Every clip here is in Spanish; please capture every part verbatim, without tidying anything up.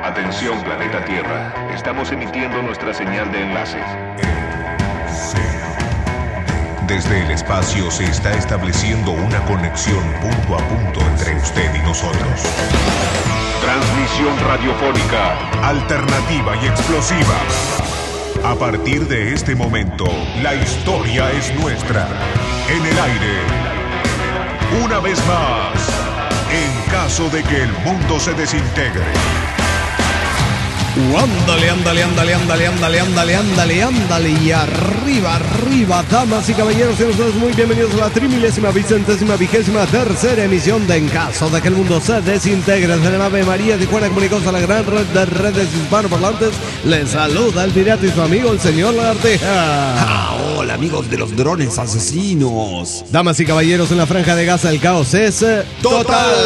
Atención, planeta Tierra. Estamos emitiendo nuestra señal de enlace. Desde el espacio se está estableciendo una conexión punto a punto entre usted y nosotros. Transmisión radiofónica, alternativa y explosiva. A partir de este momento, la historia es nuestra. En el aire. Una vez más, en caso de que el mundo se desintegre. Uh, ándale, ándale, ándale, ándale, ándale, ándale, ándale, ándale. Y arriba, arriba, damas y caballeros, sean ustedes muy bienvenidos a la trimilésima, vicentésima, vigésima, tercera emisión de En Caso de que el Mundo se Desintegre. Desde la nave María Tijuana Comunicados a la gran red de redes hispanoparlantes, les saluda el pirata y su amigo, el señor Lagartija. Ah, hola, amigos de los drones asesinos. Damas y caballeros, en la franja de Gaza el caos es total.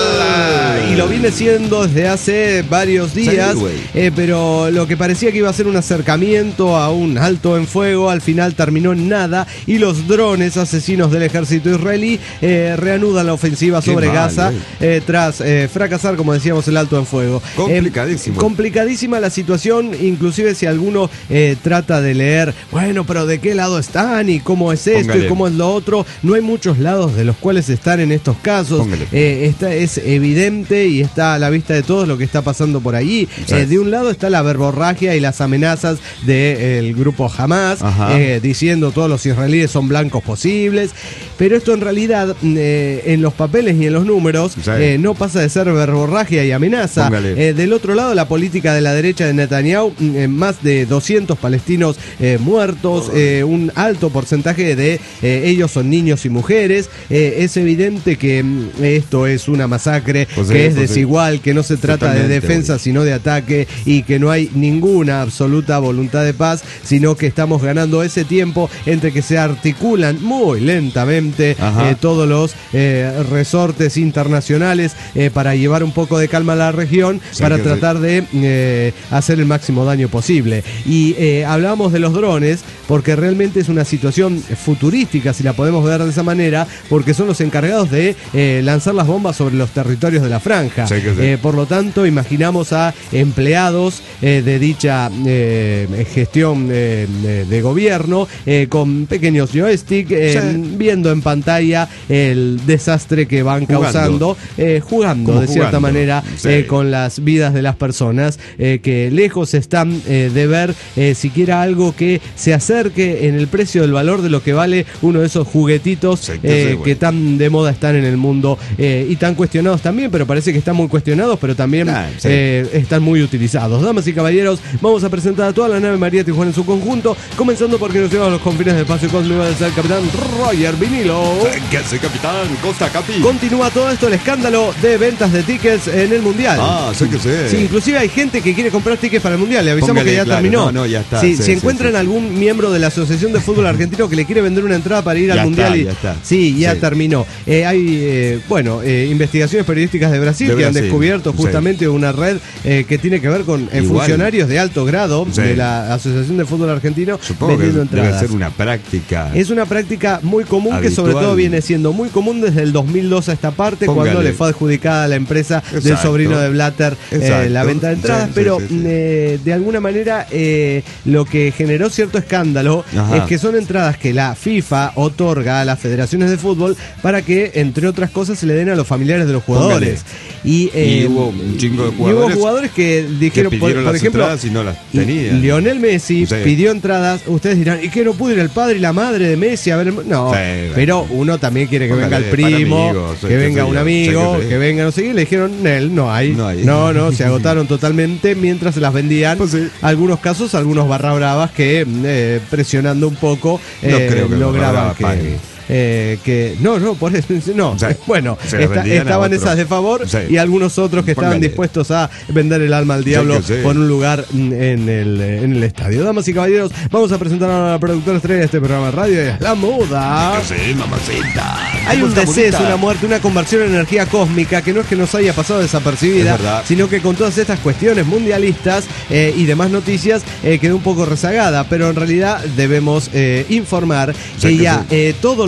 total. Y lo viene siendo desde hace varios días, sí, eh, pero lo que parecía que iba a ser un acercamiento a un alto en fuego, al final terminó en nada, y los drones asesinos del ejército israelí eh, reanudan la ofensiva Qué sobre mal, Gaza eh. Eh, tras eh, fracasar, como decíamos, el alto en fuego. Complicadísimo. Eh, complicadísima la situación, inclusive si alguno eh, trata de leer, bueno, pero ¿de qué lado están? ¿Y cómo es esto? Póngale. ¿Y cómo es lo otro? No hay muchos lados de los cuales están en estos casos. Eh, esta es evidente y está a la vista de todos lo que está pasando por allí. Eh, de un lado está la verborragia y las amenazas del eh, grupo Hamas, eh, diciendo todos los israelíes son blancos posibles, pero esto en realidad eh, en los papeles y en los números sí. eh, no pasa de ser verborragia y amenaza. Eh, del otro lado, la política de la derecha de Netanyahu, eh, más de doscientos palestinos eh, muertos, eh, un alto porcentaje de eh, ellos son niños y mujeres. Eh, es evidente que eh, esto es una masacre, pues que sí, es pues desigual, sí. que no se trata Totalmente, de defensa, güey. sino de ataque, y que no hay ninguna absoluta voluntad de paz, sino que estamos ganando ese tiempo entre que se articulan muy lentamente eh, todos los eh, resortes internacionales eh, para llevar un poco de calma a la región, sí, para tratar sí. de eh, hacer el máximo daño posible. Y eh, hablamos de los drones porque realmente es una situación futurística, si la podemos ver de esa manera, porque son los encargados de eh, lanzar las bombas sobre los territorios de la franja. Sí, sí. Eh, por lo tanto, imaginamos a empleados eh, de dicha eh, gestión eh, de gobierno eh, con pequeños joysticks eh, sí. viendo en pantalla el desastre que van jugando. causando, eh, jugando de cierta jugando? manera sí. eh, con las vidas de las personas eh, que lejos están eh, de ver eh, siquiera algo que se acerque en el precio del valor de lo que vale uno de esos juguetitos sí, eh, que tan de moda están en el mundo eh, y tan cuestionados también, pero parece que están muy cuestionados, pero también ah, sí. eh, están muy utilizados. Damas y caballeros, vamos a presentar a toda la nave María Tijuana en su conjunto, comenzando porque nos lleva a los confines del espacio cósmico del el capitán Roger Vinilo. ¿Qué hace, capitán? Costa Capi. Continúa todo esto el escándalo de ventas de tickets en el Mundial. Ah, sé que sé. Sí, inclusive hay gente que quiere comprar tickets para el Mundial. Le avisamos Póngale, que ya claro. terminó. No, no, ya está. Sí, sí, si encuentran sí, algún sí. miembro de la Asociación de Fútbol Argentino que le quiere vender una entrada para ir ya al está, Mundial. Y, ya está. Sí, ya sí. terminó. Eh, hay, eh, bueno, eh, investigaciones periodísticas de Brasil de que Brasil. han descubierto justamente sí. una red eh, que tiene que ver con eh, funcionarios de alto grado sí. de la Asociación de Fútbol Argentino. Supongo vendiendo que entradas. Debe ser una práctica. Es una práctica muy común habitual. Que sobre todo viene siendo muy común desde el dos mil dos a esta parte, Póngale. cuando le fue adjudicada a la empresa Exacto. del sobrino de Blatter eh, la venta de entradas, sí, pero sí, sí, sí. Eh, de alguna manera eh, lo que generó cierto escándalo Ajá. es que son entradas que la FIFA otorga a las federaciones de fútbol para que, entre otras cosas, se le den a los familiares de los jugadores. Y, eh, y hubo un chingo de jugadores, y hubo jugadores que dijeron, que por, por ejemplo, y no las tenían. Lionel Messi sí. pidió entradas. Ustedes dirán, ¿y qué no pudo ir el padre y la madre de Messi a ver? No, sí, pero uno también quiere que Póngale, venga el primo, amigos, que venga un amigo, que, que venga no sé qué. Le dijeron, él no hay. No, hay. no, no, se agotaron totalmente mientras se las vendían. Pues sí. Algunos casos, algunos barra bravas que eh, presionando un poco eh, no creo que lograban que... Pague. Eh, que no, no, por eso no. Sí, bueno, esta, estaban esas de favor sí. y algunos otros que estaban Póngale. dispuestos a vender el alma al diablo sí, sí. por un lugar en el, en el estadio. Damas y caballeros, vamos a presentar a la productora estrella de este programa de radio, es La Muda. Sí, mamacita. Hay un deceso, bonita? una muerte, una conversión en energía cósmica que no es que nos haya pasado desapercibida, sino que con todas estas cuestiones mundialistas eh, y demás noticias eh, quedó un poco rezagada, pero en realidad debemos eh, informar sí, que, que ya sí. eh, todos los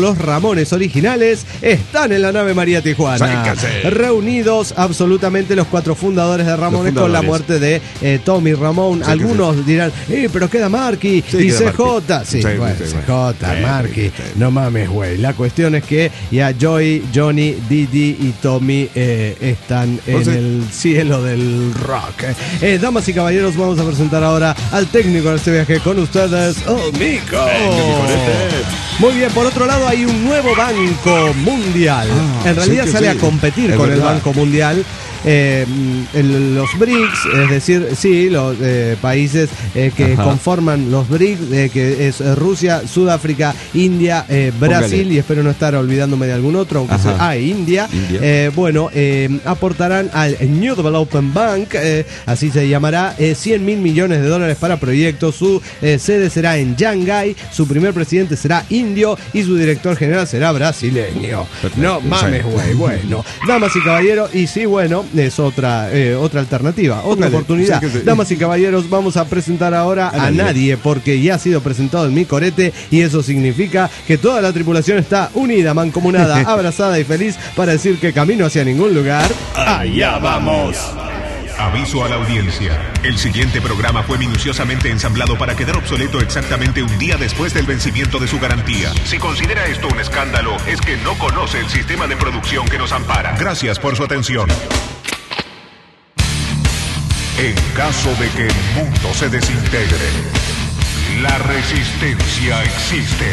los Ramones originales están en la nave María Tijuana. Reunidos absolutamente los cuatro fundadores de Ramones fundadores. Con la muerte de eh, Tommy Ramón. Sí, Algunos sí. dirán, eh, pero queda Marky sí, y queda C J. Marky. Sí, sí, bueno, sí, C J, sí, Marky. Sí, sí. No mames, güey. La cuestión es que ya Joey, Johnny, Didi y Tommy eh, están en ¿sí? el cielo del rock. Eh, damas y caballeros, vamos a presentar ahora al técnico de este viaje con ustedes, oh, Mico. Muy bien, por otro lado hay un nuevo Banco Mundial. Ah, en realidad sí sale sí. a competir es con verdad. el Banco Mundial. Eh, el, los B R I C S, es decir, sí, los eh, países eh, que Ajá. conforman los B R I C S, eh, que es eh, Rusia, Sudáfrica, India, eh, Brasil, Póngale. y espero no estar olvidándome de algún otro, aunque sea, ah, India, India. Eh, bueno, eh, aportarán al New Development Bank, eh, así se llamará, eh, cien mil millones de dólares para proyectos. Su eh, sede será en Shanghái, su primer presidente será indio y su director general será brasileño. Perfecto. No mames, güey, bueno. Damas y caballeros, y sí, bueno, es otra eh, otra alternativa, otra Póngale, oportunidad. Sí, sí. Damas y caballeros, vamos a presentar ahora a, a nadie. nadie, porque ya ha sido presentado en mi corete y eso significa que toda la tripulación está unida, mancomunada, abrazada y feliz para decir que camino hacia ningún lugar. ¡Allá vamos! Aviso a la audiencia. El siguiente programa fue minuciosamente ensamblado para quedar obsoleto exactamente un día después del vencimiento de su garantía. Si considera esto un escándalo, es que no conoce el sistema de producción que nos ampara. Gracias por su atención. En caso de que el mundo se desintegre, la resistencia existe.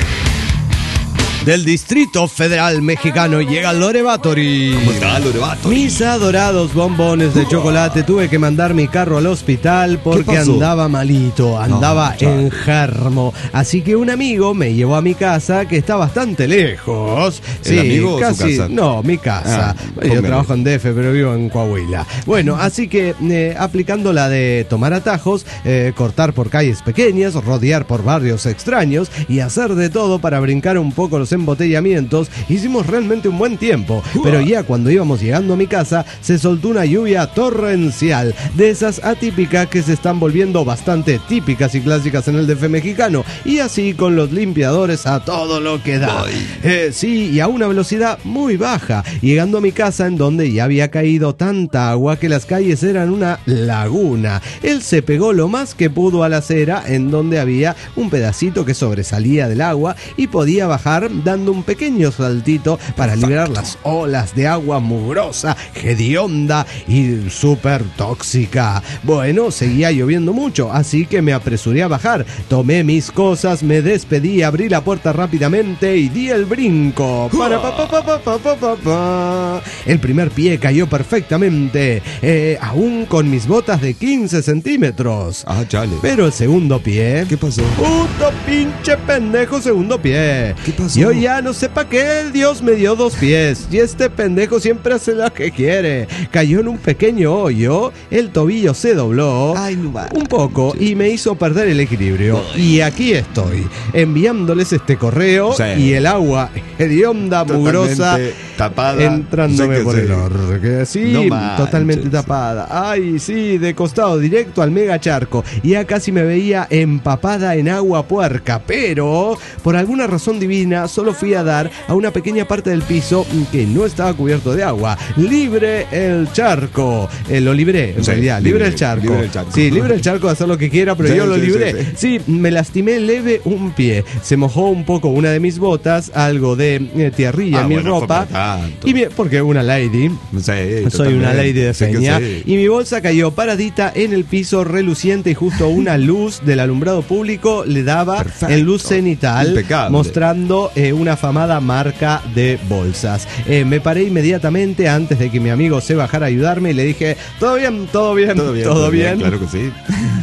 Del Distrito Federal Mexicano llega Lore Batory. ¿Cómo está, Lore Batory? Mis adorados bombones de chocolate. Tuve que mandar mi carro al hospital porque andaba malito, andaba no, enfermo. Así que un amigo me llevó a mi casa, que está bastante lejos. ¿El sí, amigo casi, o su casa? No, mi casa. Ah, Yo trabajo en D F, pero vivo en Coahuila. Bueno, así que eh, aplicando la de tomar atajos, eh, cortar por calles pequeñas, rodear por barrios extraños y hacer de todo para brincar un poco los embotellamientos, hicimos realmente un buen tiempo, pero ya cuando íbamos llegando a mi casa se soltó una lluvia torrencial, de esas atípicas que se están volviendo bastante típicas y clásicas en el D F mexicano, y así con los limpiadores a todo lo que da. Eh, sí, y a una velocidad muy baja, llegando a mi casa en donde ya había caído tanta agua que las calles eran una laguna. Él se pegó lo más que pudo a la acera, en donde había un pedacito que sobresalía del agua y podía bajar dando un pequeño saltito para liberar las olas de agua mugrosa, hedionda y súper tóxica. Bueno, seguía lloviendo mucho, así que me apresuré a bajar. Tomé mis cosas, me despedí, abrí la puerta rápidamente y di el brinco. Para, pa, pa, pa, pa, pa, pa, pa, pa. El primer pie cayó perfectamente, eh, aún con mis botas de quince centímetros. Ah, chale. Pero el segundo pie... ¿Qué pasó? Puto pinche pendejo segundo pie. ¿Qué pasó? Yo ya no sé para qué Dios me dio dos pies. Y este pendejo siempre hace lo que quiere. Cayó en un pequeño hoyo, el tobillo se dobló Ay, no un poco y me hizo perder el equilibrio. Ay. Y aquí estoy, enviándoles este correo, sí. y el agua hedionda, mugrosa, tapada, entrándome por el orto. Sí, no totalmente manches. tapada. Ay, sí, de costado, directo al mega charco. Ya casi me veía empapada en agua puerca, pero por alguna razón divina solo fui a dar a una pequeña parte del piso que no estaba cubierto de agua. Libre el charco. Eh, lo libré, en sí, realidad. Libre, libre, el charco. libre el charco. Sí, libre el charco de hacer lo que quiera, pero sí, yo lo sí, libré. Sí, sí. sí, me lastimé leve un pie. Se mojó un poco una de mis botas, algo de eh, tierrilla ah, en mi bueno, ropa. Y mi, porque una lady. Sí, soy una lady de feña. Sí. Y mi bolsa cayó paradita en el piso reluciente y justo una luz del alumbrado público le daba Perfecto. en luz cenital, Impecable. mostrando eh, una afamada marca de bolsas. Eh, me paré inmediatamente antes de que mi amigo se bajara a ayudarme y le dije, todo bien, todo bien, todo bien, todo todo bien. bien. Claro que sí.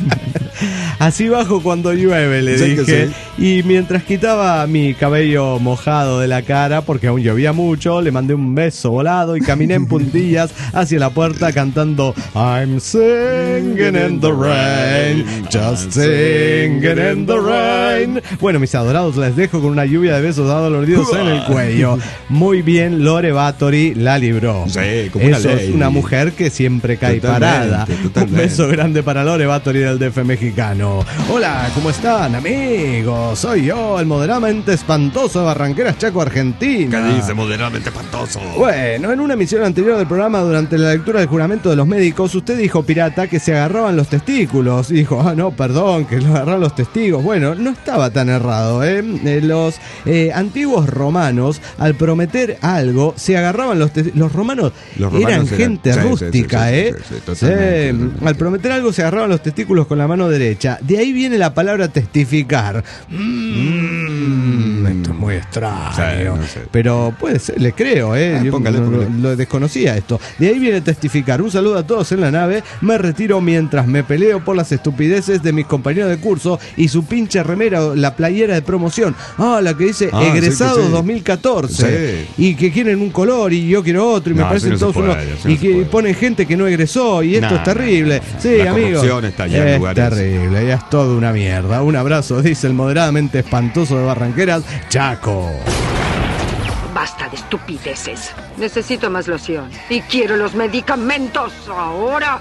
Así bajo cuando llueve, le sí, dije. Sí. Y mientras quitaba mi cabello mojado de la cara, porque aún llovía mucho, le mandé un beso volado y caminé en puntillas hacia la puerta cantando I'm singing in the rain, just singing in the rain. Bueno, mis adorados, les dejo con una lluvia de besos adoloridos en el cuello. Muy bien, Lore Bathory la libró. Sí, como Eso una es ley. una mujer que siempre cae Totalmente, parada. totalmente. Un beso grande para Lore Bathory del D F mexicano. Hola, ¿cómo están, amigos? Soy yo, el moderadamente espantoso de Barranqueras, Chaco, Argentina. ¿Qué dice moderadamente espantoso? Bueno, en una emisión anterior del programa, durante la lectura del juramento de los médicos, usted dijo, pirata, que se agarraban los testículos. Y dijo, ah, no, perdón, que lo agarraron los testigos. Bueno, no estaba tan errado, ¿eh? Eh, los eh, antiguos romanos, al prometer algo, se agarraban los testículos. Los romanos, Los romanos eran eran- gente sí, sí, rústica, sí, sí, ¿eh? sí, sí, totalmente, Sí, totalmente. al prometer algo, se agarraban los testículos con la mano derecha. De ahí viene la palabra testificar. Mm, esto es muy extraño. Sí, no sé. Pero puede ser, le creo, ¿eh? Ah, Yo póngale, no- no- póngale. lo desconocía esto. De ahí viene testificar. Un saludo a todos en la nave. Me retiro mientras me peleo por las estupideces de mis compañeros de curso y su pinche remera, o la playera de promoción. Ah, la que dice Ah, egresados sí, que sí. dos mil catorce. Sí. Y que quieren un color y yo quiero otro. Y me No, parecen así no se todos puede, unos. así no Y se que puede. ponen gente que no egresó. Y esto No, es terrible. no, no, no. Sí, La amigos. corrupción está allá en es lugares. terrible. Ya es todo una mierda. Un abrazo, dice el moderadamente espantoso de Barranqueras, Chaco. Basta de estupideces. Necesito más loción. Y quiero los medicamentos ahora.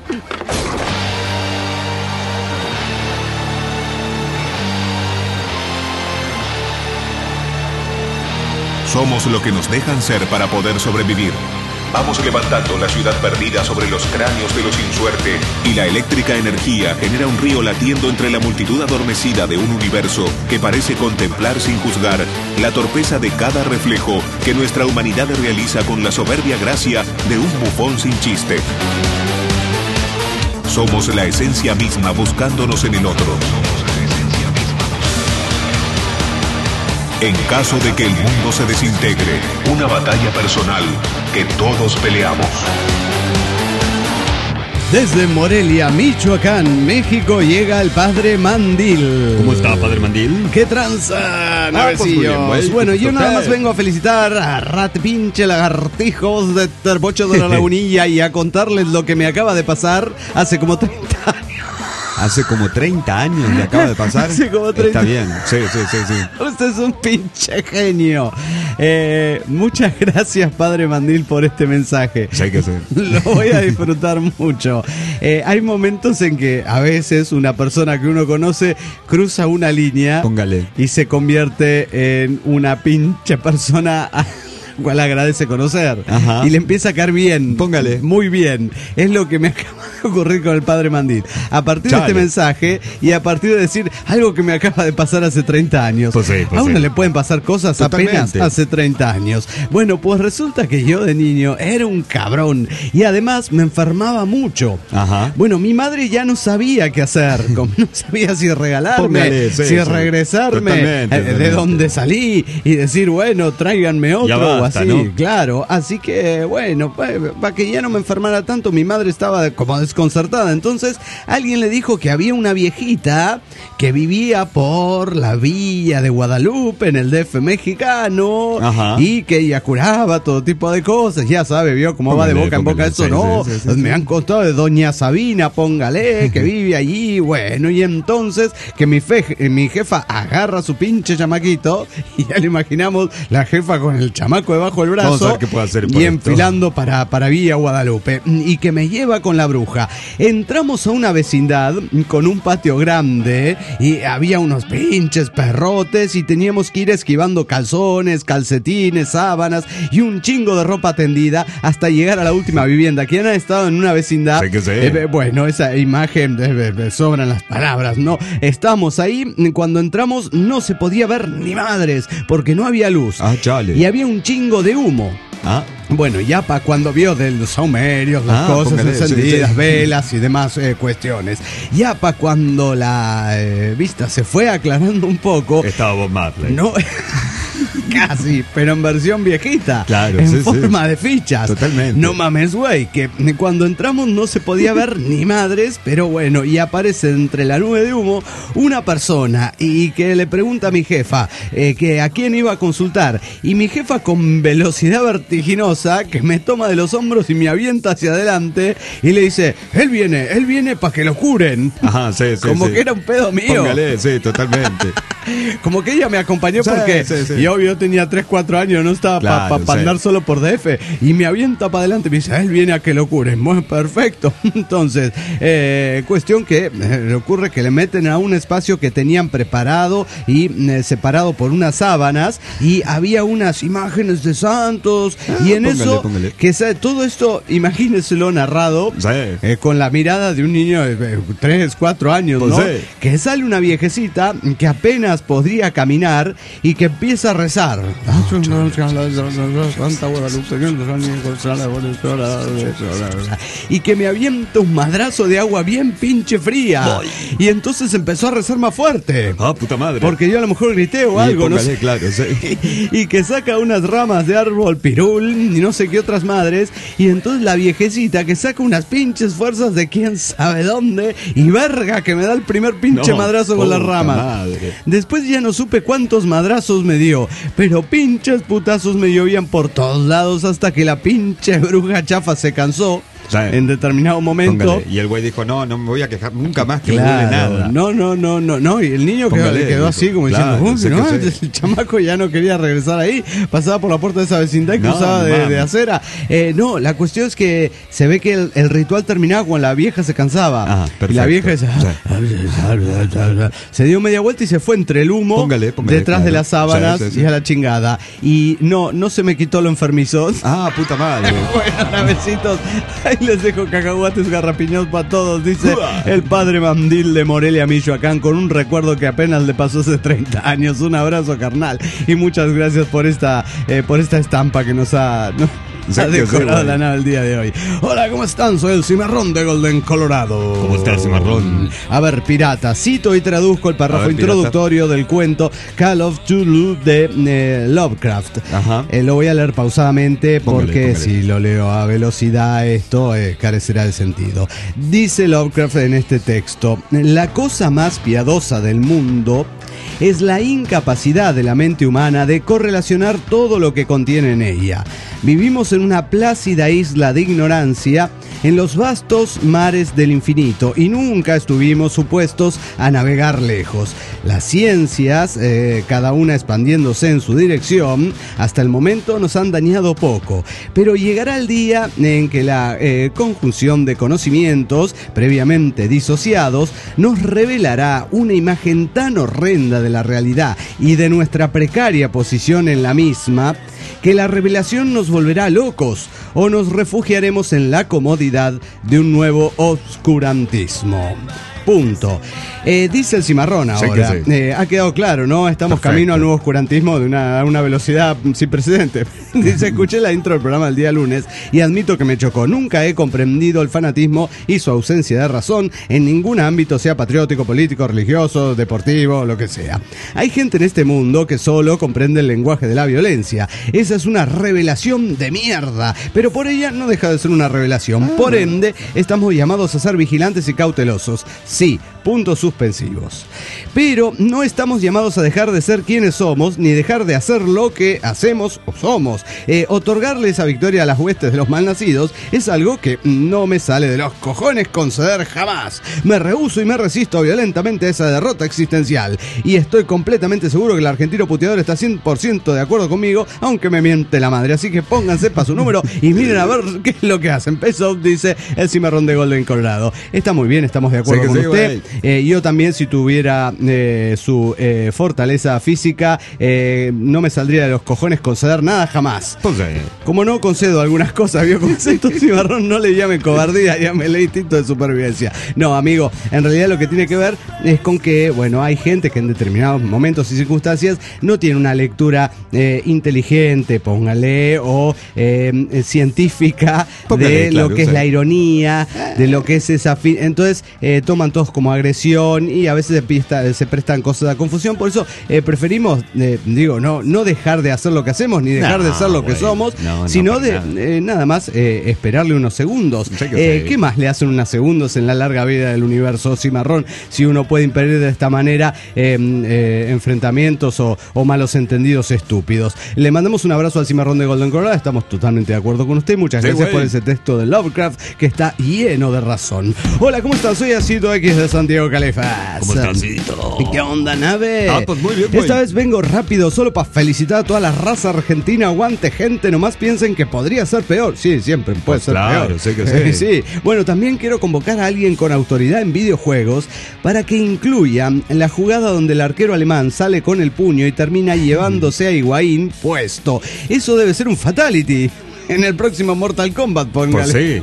Somos lo que nos dejan ser para poder sobrevivir. Vamos levantando la ciudad perdida sobre los cráneos de los sin suerte, y la eléctrica energía genera un río latiendo entre la multitud adormecida de un universo que parece contemplar sin juzgar la torpeza de cada reflejo que nuestra humanidad realiza con la soberbia gracia de un bufón sin chiste. Somos la esencia misma buscándonos en el otro. En caso de que el mundo se desintegre, una batalla personal que todos peleamos. Desde Morelia, Michoacán, México, llega el Padre Mandil. ¿Cómo está, Padre Mandil? ¿Qué tranza, pues muy bien, navecillos? güey, Bueno, ¿qué yo pasó, nada qué? más vengo a felicitar a Rat Pinche Lagartijos de Terbocho de la Lagunilla y a contarles lo que me acaba de pasar hace como treinta años. Hace como treinta años le acaba de pasar. Hace como treinta. Está bien, sí, sí, sí, sí. Usted es un pinche genio. Eh, muchas gracias, Padre Mandil, por este mensaje. Sí que sí. Lo voy a disfrutar mucho. Eh, hay momentos en que a veces una persona que uno conoce cruza una línea Póngale. y se convierte en una pinche persona a la cual agradece conocer. Ajá. Y le empieza a caer bien. Póngale. Muy bien. Es lo que me acaba de ocurrir con el Padre Mandil. A partir Chale. de este mensaje y a partir de decir algo que me acaba de pasar hace treinta años. Pues sí, pues a uno sí. le pueden pasar cosas Totalmente. apenas hace treinta años. Bueno, pues resulta que yo de niño era un cabrón y además me enfermaba mucho. Ajá. Bueno, mi madre ya no sabía qué hacer, como no sabía si regalarme, Póngale, sí, si sí. regresarme, Totalmente, eh, de totalmente. dónde salí y decir, bueno, tráiganme otro Ya basta, o así, ¿no? claro. Así que, bueno, para que ya no me enfermara tanto, mi madre estaba como desconcertada. Entonces, alguien le dijo que había una viejita que vivía por la villa de Guadalupe, en el D F mexicano, Ajá. y que ella curaba todo tipo de cosas. Ya sabe, vio cómo va de Póngale, boca en boca póngale, esto, sí, ¿no? sí, sí, sí, Me sí. han contado de doña Sabina, póngale, que vive allí. Bueno, y entonces que mi, fe, mi jefa agarra a su pinche chamaquito, y ya le imaginamos la jefa con el chamaco debajo del brazo. Vamos a ver qué puede hacer por y esto. enfilando para, para Villa Guadalupe, y que me lleva con la bruja. Entramos a una vecindad con un patio grande y había unos pinches perrotes y teníamos que ir esquivando calzones, calcetines, sábanas y un chingo de ropa tendida hasta llegar a la última vivienda. ¿Quién ha estado en una vecindad? Sí que sí. Eh, bueno, esa imagen, eh, eh, sobran las palabras, ¿no? Estamos ahí, cuando entramos no se podía ver ni madres porque no había luz. Ah, chale. Y había un chingo de humo. Ah, Bueno, ya para cuando vio de los saumerios, las Ah, cosas póngale, sí, encendidas, sí. velas y demás eh, cuestiones. Ya para cuando la eh, vista se fue aclarando un poco, estaba Bob Marley. no, casi, pero en versión viejita, Claro, en sí, sí. forma de fichas. Totalmente. No mames, güey, que cuando entramos no se podía ver ni madres, pero bueno, y aparece entre la nube de humo una persona y que le pregunta a mi jefa eh, que a quién iba a consultar. Y mi jefa con velocidad vertiginosa que me toma de los hombros y me avienta hacia adelante y le dice, él viene, él viene para que lo curen. Ajá, sí, sí. Como sí. que era un pedo mío. Póngale, sí, totalmente. Como que ella me acompañó sí, porque sí, sí. y obvio yo tenía tres, cuatro años, no estaba para claro, pa, pa sí. andar solo por D F, y me avienta para adelante y me dice, él viene a que lo curen. Muy perfecto. Entonces, eh, cuestión que eh, le ocurre que le meten a un espacio que tenían preparado y eh, separado por unas sábanas, y había unas imágenes de santos, ah, y en póngale, eso, póngale. que sabe, todo esto, imagínenselo narrado, sí. eh, con la mirada de un niño de tres, cuatro años, pues ¿no? Sí. Que sale una viejecita que apenas podría caminar y que empieza a rezar. Y que me avienta un madrazo de agua bien pinche fría. Ay. Y entonces empezó a rezar más fuerte. Ah, puta madre. Porque yo a lo mejor grité o algo, póngale, no sé. Claro, sí. Y que saca unas ramas de árbol pirul y no sé qué otras madres. Y entonces la viejecita que saca unas pinches fuerzas de quién sabe dónde. Y verga que me da el primer pinche no, madrazo con las ramas. Madre. Después ya no supe cuántos madrazos me dio, pero pinches putazos me llovían por todos lados hasta que la pinche bruja chafa se cansó. Sí. En determinado momento. Póngale. Y el güey dijo, no, no me voy a quejar nunca más, que claro, me duele nada. No, no, no, no, no. Y el niño póngale, quedó, quedó así como claro, diciendo, oh, no, el sí. chamaco ya no quería regresar ahí. Pasaba por la puerta de esa vecindad y no, cruzaba de, de acera. Eh, no, la cuestión es que se ve que el, el ritual terminaba cuando la vieja se cansaba. Ah, y la vieja dice, sí. se dio media vuelta y se fue entre el humo, póngale, póngale, detrás claro. de las sábanas, sí, sí, sí. y a la chingada. Y no, no se me quitó lo enfermizo. Ah, puta madre. Bueno, navecitos. Ahí les dejo cacahuates garrapiñados para todos, dice el padre Mandil de Morelia, Michoacán, con un recuerdo que apenas le pasó hace treinta años. Un abrazo, carnal, y muchas gracias por esta eh, por esta estampa que nos ha, ¿no? ha decorado la nave el día de hoy. Hola, ¿cómo están? Soy el Cimarrón de Golden, Colorado. ¿Cómo está el Cimarrón? A ver, pirata, cito y traduzco el párrafo ver, introductorio pirata. del cuento Call of Cthulhu de eh, Lovecraft. Ajá. Eh, lo voy a leer pausadamente porque póngale, póngale. si lo leo a velocidad esto eh, carecerá de sentido. Dice Lovecraft en este texto: la cosa más piadosa del mundo es la incapacidad de la mente humana de correlacionar todo lo que contiene en ella. Vivimos en una plácida isla de ignorancia en los vastos mares del infinito y nunca estuvimos supuestos a navegar lejos. Las ciencias, eh, cada una expandiéndose en su dirección, hasta el momento nos han dañado poco, pero llegará el día en que la eh, conjunción de conocimientos previamente disociados nos revelará una imagen tan horrenda de la realidad y de nuestra precaria posición en la misma, que la revelación nos volverá locos o nos refugiaremos en la comodidad de un nuevo oscurantismo. Punto. Eh, dice el Cimarrón ahora. Sí sí. Eh, ha quedado claro, ¿no? Estamos Perfecto. camino al nuevo oscurantismo de una, una velocidad sin precedentes. Dice, escuché la intro del programa del día lunes y admito que me chocó. Nunca he comprendido el fanatismo y su ausencia de razón en ningún ámbito, sea patriótico, político, religioso, deportivo, lo que sea. Hay gente en este mundo que solo comprende el lenguaje de la violencia. Esa es una revelación de mierda, pero por ella no deja de ser una revelación. Por ende, estamos llamados a ser vigilantes y cautelosos. Sí, puntos suspensivos. Pero no estamos llamados a dejar de ser quienes somos, ni dejar de hacer lo que hacemos o somos. Eh, otorgarle esa victoria a las huestes de los malnacidos es algo que no me sale de los cojones conceder jamás. Me rehúso y me resisto violentamente a esa derrota existencial. Y estoy completamente seguro que el argentino puteador está cien por ciento de acuerdo conmigo, aunque me miente la madre. Así que pónganse para su número y miren a ver qué es lo que hacen. Peso, dice el Cimarrón de Golden, Colorado. Está muy bien, estamos de acuerdo sí, con sí, usted. Eh, yo también, si tuviera eh, su eh, fortaleza física, eh, no me saldría de los cojones conceder nada jamás. Pues, eh. Como no concedo algunas cosas, vio concepto Cimarrón, no le llame cobardía, llámele instinto de supervivencia. No, amigo, en realidad lo que tiene que ver es con que, bueno, hay gente que en determinados momentos y circunstancias no tiene una lectura eh, inteligente, póngale, o eh, científica póngale, de claro, lo que es la ironía, de lo que es esa... Fi- Entonces, eh, toman todos como agresión y a veces se, pista, se prestan cosas a confusión. Por eso eh, preferimos, eh, digo, no, no dejar de hacer lo que hacemos ni dejar no, de ser lo wey, que somos, no, sino no, de nada, eh, nada más eh, esperarle unos segundos. Eh, ¿Qué más le hacen unos segundos en la larga vida del universo Cimarrón si uno puede impedir de esta manera eh, eh, enfrentamientos o, o malos entendidos estúpidos? Le mandamos un abrazo al Cimarrón de Golden, Colorado. Estamos totalmente de acuerdo con usted. Muchas sí, gracias wey. por ese texto de Lovecraft que está lleno de razón. Hola, ¿cómo estás? Soy Asito X de San San Diego, Califas. ¿Cómo estás, Cito? ¿Qué onda, nave? Ah, pues muy bien, güey. Esta vez vengo rápido solo para felicitar a toda la raza argentina. Aguante, gente. Nomás piensen que podría ser peor. Sí, siempre puede Pues ser claro, peor. sé que sí. Sí. Bueno, también quiero convocar a alguien con autoridad en videojuegos para que incluya la jugada donde el arquero alemán sale con el puño y termina llevándose a Higuaín puesto. Eso debe ser un fatality. En el próximo Mortal Kombat, póngale. Pues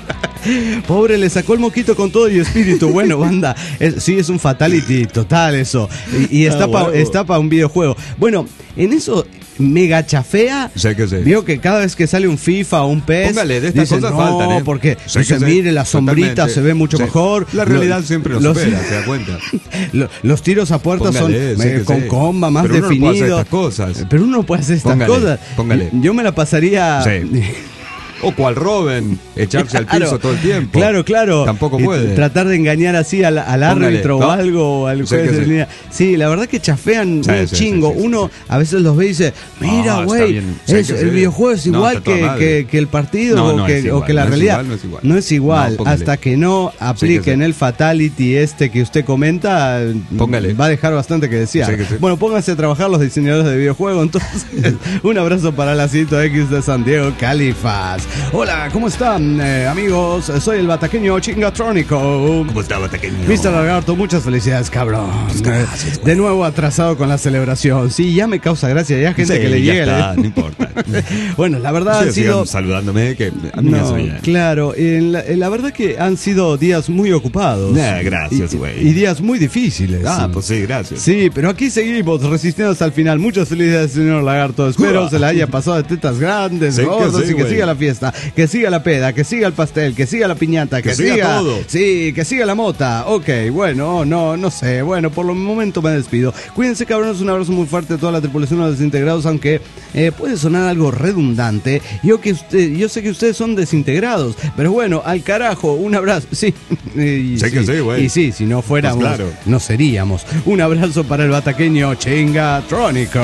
sí. Pobre, le sacó el moquito con todo y espíritu. Bueno, banda, es, sí, es un fatality total eso. Y, y está Ah, para bueno. está pa un videojuego. Bueno, en eso mega chafea. Sé que sí. Vio que cada vez que sale un FIFA o un P E S, Póngale, de estas dicen, cosas no, faltan, ¿eh? porque Sé dice, que sí. mire, la sombrita Totalmente. se ve mucho Sí. mejor. La realidad Lo- siempre lo los, supera, se da cuenta. lo- los tiros a puerta Póngale, son sé eh, que con sí. comba, más Pero uno no puede hacer definido. estas cosas. Pero uno no puede hacer estas Póngale, cosas. póngale. Yo me la pasaría... Sí. O cual Robin, echarse al piso Claro, todo el tiempo. Claro, claro. Tampoco Y puede. tratar de engañar así al, al Póngale, árbitro ¿no? o algo, o al Sé juez que de sí. línea. Sí, la verdad que chafean Sí, un sí, chingo. sí, sí, Uno sí. a veces los ve y dice, mira, Ah, güey, está bien. Sé es- que el sí. videojuego es No, igual está toda que, madre. que, que el partido No, o, no que, es o igual, que la no es realidad. igual, no es igual. No es igual. No, póngale. Hasta que no apliquen sí. el fatality este que usted comenta, Póngale. va a dejar bastante que desear. Sí que sí. Bueno, pónganse a trabajar los diseñadores de videojuegos. Entonces, un abrazo para la Cito X de San Diego, Califas. Hola, ¿cómo están, eh, amigos? Soy el bataqueño Chingatrónico. ¿Cómo está, Bataqueño? mister Lagarto, muchas felicidades, cabrón. Gracias, güey. De nuevo atrasado con la celebración. Sí, ya me causa gracia. Ya gente Sí, que le ya llega. está, no importa. Bueno, la verdad Sí, han sido... sigan saludándome, que a mí me No, hace bien. claro, en la, en la verdad que han sido días muy ocupados. Nah, gracias, Y- güey. Y, días muy difíciles. Ah, pues sí, gracias. Sí, pero aquí seguimos resistiendo hasta el final. Muchas felicidades, señor Lagarto. Espero Uah. se la haya pasado de tetas grandes, Sí que gordas, sí, y que güey. siga la fiesta, que siga la peda, que siga el pastel, que siga la piñata, que, Que siga todo. Sí, que siga la mota. Ok, bueno, no, no sé. Bueno, por el momento me despido. Cuídense, cabrones. Un abrazo muy fuerte a toda la tripulación de los desintegrados, aunque eh, puede sonar algo redundante. Yo que usted, yo sé que ustedes son desintegrados, pero bueno, al carajo, un abrazo. Sí, y, Sé que sí, güey. Y sí, si no fuéramos, Pues claro. no seríamos. Un abrazo para el bataqueño Chingatrónico.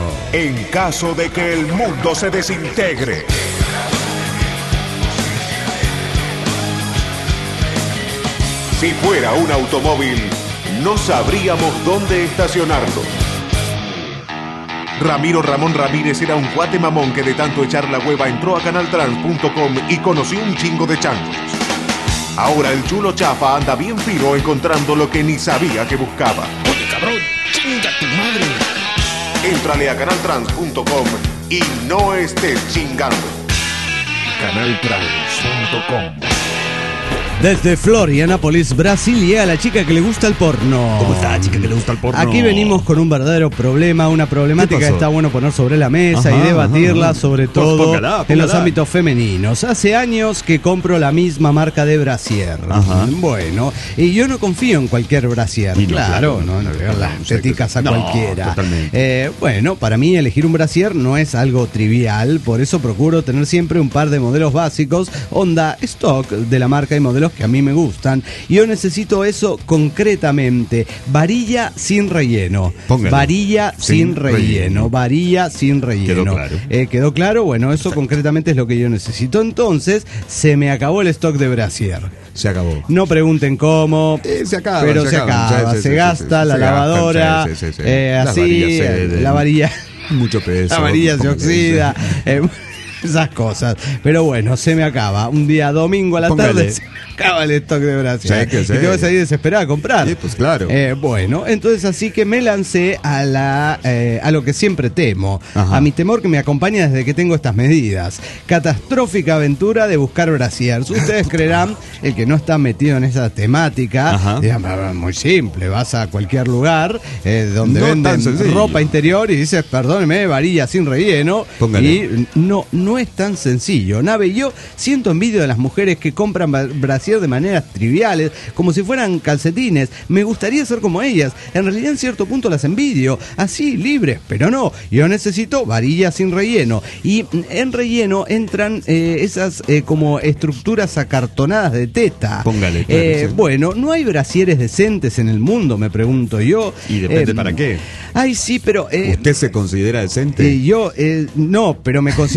En caso de que el mundo se desintegre. Si fuera un automóvil, no sabríamos dónde estacionarlo. Ramiro Ramón Ramírez era un cuate mamón que de tanto echar la hueva entró a canal trans punto com y conoció un chingo de changos. Ahora el chulo chafa anda bien fino encontrando lo que ni sabía que buscaba. Oye, cabrón, chinga tu madre. Éntrale a canal trans punto com y no estés chingando. canal trans punto com. Desde Florianópolis, Brasil, llega la chica que le gusta el porno. ¿Cómo está, chica, que le gusta el porno? Aquí venimos con un verdadero problema, una problemática que pasó? está bueno poner sobre la mesa Ajá, y debatirla, ajá, ajá. sobre Pues todo póngala, en póngala. los ámbitos femeninos. Hace años que compro la misma marca de brasier. Ajá. Bueno, y yo no confío en cualquier brasier. Y no, claro, claro, no, no, no, veo no, las no, sé que- teticas a no, cualquiera. totalmente. Eh, bueno, para mí elegir un brasier no es algo trivial, por eso procuro tener siempre un par de modelos básicos, onda stock de la marca y modelos que a mí me gustan. Yo necesito eso concretamente, varilla sin relleno. Póngalo. Varilla sin, Sin relleno. relleno. varilla sin relleno. Quedó claro. Eh, ¿Quedó claro? Bueno, eso concretamente es lo que yo necesito. Entonces, se me acabó el stock de brasier. Se acabó. No pregunten cómo, Eh, se acaba, pero se, se acaba, acaban. Sí, se sí, sí, gasta sí, la se gastan, lavadora, sí, sí, sí, sí. eh, Las así, varillas se eh, den. la varilla, Mucho peso. la varilla se como oxida, que eh, esas cosas. Pero bueno, se me acaba. Un día domingo a la Póngale. tarde se me acaba el stock de Brasil. Sí, que sí. Y tengo que salir desesperado a comprar. Sí, pues claro. Eh, bueno, entonces así que me lancé a la eh, a lo que siempre temo, Ajá. a mi temor que me acompaña desde que tengo estas medidas. Catastrófica aventura de buscar brasiers. Ustedes creerán, el que no está metido en esa temática, Ajá. dirán, "Ah, muy simple, vas a cualquier lugar eh, donde No venden tan sencillo. ropa interior y dices, perdóneme, varilla sin relleno. Póngale. Y no, no es tan sencillo. Nave, yo siento envidia de las mujeres que compran ba- brasier de maneras triviales, como si fueran calcetines. Me gustaría ser como ellas. En realidad, en cierto punto las envidio. Así, libres, pero no. Yo necesito varilla sin relleno. Y mm, en relleno entran eh, esas eh, como estructuras acartonadas de teta. Póngale, claro, Eh, sí. Bueno, no hay brasieres decentes en el mundo, me pregunto yo. ¿Y depende Eh, para qué? Ay, sí, pero... eh, ¿Usted se considera decente? eh, yo, eh, no, pero me considero que uso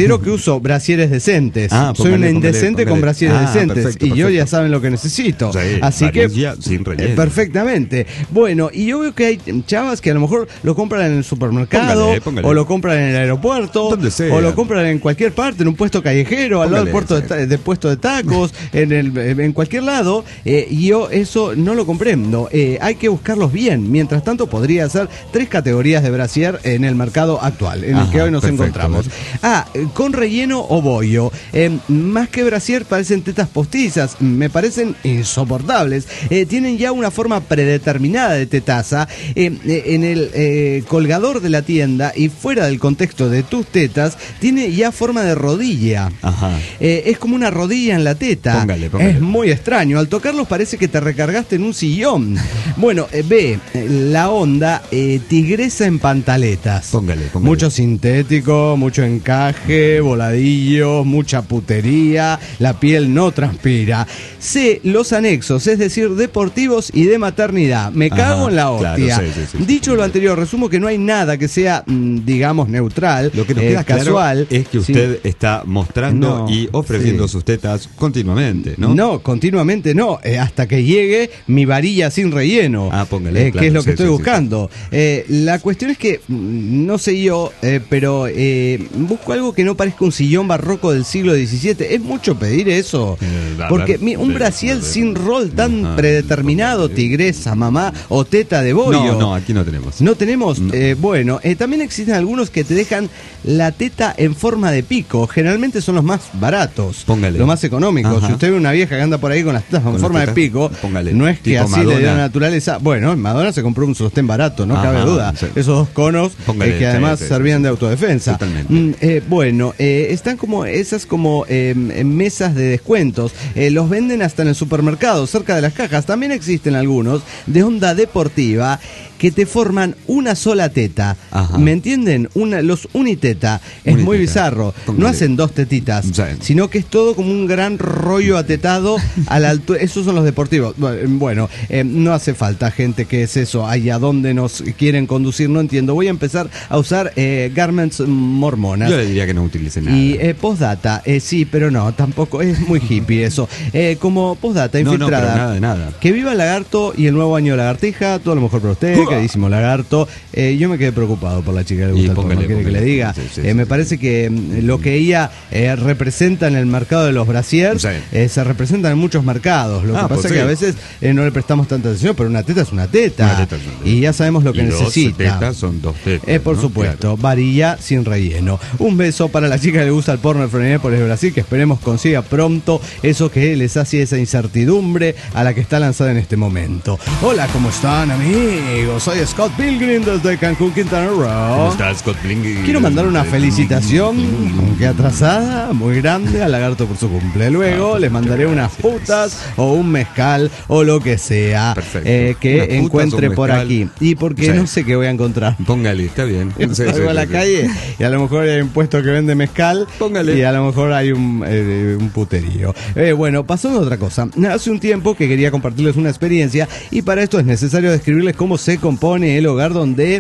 uso brasieres decentes. Ah, Soy póngale, una indecente póngale, con póngale. brasieres Ah, decentes. perfecto, y yo perfecto. ya saben lo que necesito. Sí, Así que. varilla sin relleno. eh, perfectamente. Bueno, y yo veo que hay chavas que a lo mejor lo compran en el supermercado, Póngale, póngale. o lo compran en el aeropuerto, Donde sea. o lo compran en cualquier parte, en un puesto callejero, al lado del Póngale, puerto de, sí. ta- de puesto de tacos, en el en cualquier lado. Eh, y yo eso no lo comprendo. Eh, hay que buscarlos bien. Mientras tanto, podría hacer tres categorías de brasier en el mercado actual, en Ajá, el que hoy nos perfecto. encontramos. Ah, eh, con relleno o bollo. Eh, más que brasier parecen tetas postizas. Me parecen insoportables. Eh, tienen ya una forma predeterminada de tetaza. Eh, eh, en el eh, colgador de la tienda y fuera del contexto de tus tetas, tiene ya forma de rodilla. Ajá. Eh, es como una rodilla en la teta. Póngale, póngale. Es muy extraño. Al tocarlos parece que te recargaste en un sillón. Bueno, eh, ve, eh, la onda eh, tigresa en pantaletas. Póngale, póngale. Mucho sintético, mucho encaje, voladillos, mucha putería. La piel no transpira. Sé los anexos, es decir, deportivos y de maternidad. Me Ajá, cago en la claro, hostia. sí, sí, sí, Dicho sí. lo anterior, resumo que no hay nada que sea, mm, digamos, neutral, Lo que nos eh, queda casual. claro es que Sí. usted está mostrando No, y ofreciendo sí. sus tetas continuamente, ¿no? No, continuamente no, eh, hasta que llegue mi varilla sin relleno, Ah, póngale, eh, claro, que es lo sí, que estoy sí, sí, buscando. Eh, la cuestión es que, mm, no sé yo, eh, pero eh, busco algo que no parezca un sillón barroco del siglo diecisiete. ¿Es mucho pedir eso? Eh, la- Porque la- mi- un de- brasier de- de- sin rol tan Ajá, predeterminado, póngale. tigresa, mamá o teta de bollo. No, no, aquí no tenemos. No tenemos, No. eh, bueno, eh, también existen algunos que te dejan la teta en forma de pico. Generalmente son los más baratos, Póngale. los más económicos. Ajá. Si usted ve una vieja que anda por ahí con las tetas en Con forma las de tetas, pico, póngale. no es que Tipo así le dio la Madonna. naturaleza. Bueno, Madonna se compró un sostén barato, no Ajá, cabe duda. sí. Esos dos conos Póngale, eh, que además sí, sí, servían sí, de sí. autodefensa. Totalmente. Mm, eh, bueno, eh, están como esas como eh, mesas de descuentos. Eh, los venden hasta en el supermercado, cerca de las cajas. También existen algunos de onda deportiva que te forman una sola teta. Ajá. ¿Me entienden? Una, los uniteta. Es Uniteta. muy bizarro. No Póngale. hacen dos tetitas, Sí. sino que es todo como un gran rollo atetado a la altura. Esos son los deportivos. Bueno, eh, no hace falta gente que es eso. Ahí a dónde nos quieren conducir, no entiendo. Voy a empezar a usar eh, garments mormonas. Yo le diría que no utilice nada. Y eh, postdata, eh, sí, pero no, tampoco, es muy hippie eso. Eh, como postdata no, no, infiltrada. pero nada de nada. Que viva el lagarto y el nuevo año de lagartija, todo lo mejor para usted, queridísimo lagarto. Eh, yo me quedé preocupado por la chica que le Y gusta el póngale, porno, quiere que le póngale. diga. Sí, sí, Eh, sí, me sí. parece que mm, lo que ella eh, representa en el mercado de los brasiers Sí. eh, se representa en muchos mercados. Lo Ah, que pasa pues es sí. que a veces eh, no le prestamos tanta atención, pero una teta es una teta. Una teta es una teta. Y ya sabemos lo que Y dos necesita. tetas son dos tetas. Eh, por ¿no? supuesto, Claro. varilla sin relleno. Un beso para la chica que le gusta el porno de por el Brasil, que esperemos consiga pronto eso que les hace esa incertidumbre a la que está lanzada en este momento. Hola, ¿cómo están, amigos? Soy Scott Pilgrim desde Cancún, Quintana Roo. ¿Cómo estás, Scott Bling? Quiero mandar una felicitación, aunque atrasada, muy grande al lagarto por su cumple. Luego Ah, les mandaré muchas unas gracias. putas o un mezcal o lo que sea Perfecto. eh, Unas que putas encuentre o un por mezcal. aquí. Y porque Sí. no sé qué voy a encontrar. Póngale, está bien. Sí, sí, Salgo a sí, la sí. calle y a lo mejor hay un puesto que vende mezcal. Póngale. Y a lo mejor hay un, eh, un puterío. Eh, bueno, pasando a otra cosa. Hace un tiempo que quería compartirles una experiencia y para esto es necesario describirles cómo se compone el hogar donde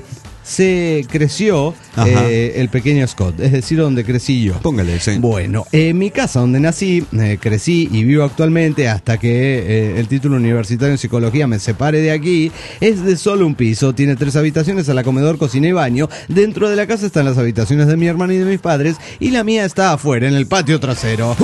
se creció Ajá. eh, el pequeño Scott, es decir, donde crecí yo. Póngale, sí. Bueno, en mi casa donde nací, eh, crecí y vivo actualmente hasta que eh, el título universitario en psicología me separe de aquí, es de solo un piso, tiene tres habitaciones, a la comedor, cocina y baño. Dentro de la casa están las habitaciones de mi hermano y de mis padres y la mía está afuera, en el patio trasero.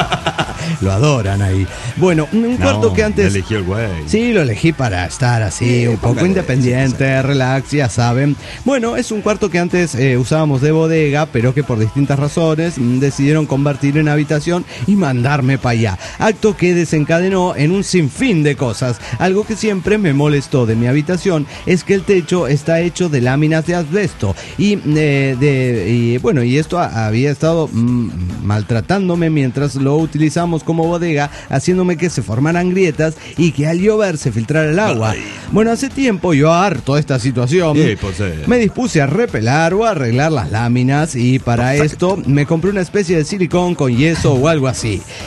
Lo adoran ahí. Bueno, un cuarto No, que antes... eligió el güey. Sí, lo elegí para estar así, Sí, un poco póngale, independiente, relax, ya saben. Bueno, es un cuarto que antes eh, usábamos de bodega, pero que por distintas razones mm, decidieron convertir en habitación y mandarme para allá. Acto que desencadenó en un sinfín de cosas. Algo que siempre me molestó de mi habitación es que el techo está hecho de láminas de asbesto. Y, eh, de, y bueno, y esto a- había estado mm, maltratándome mientras lo utilizamos como bodega, haciéndome que se formaran grietas y que al llover se filtrara el agua. Ay. Bueno, hace tiempo yo harto de esta situación Sí, pues, eh. me dispuse a repelar o a arreglar las láminas y para esto me compré una especie de silicón con yeso o algo así.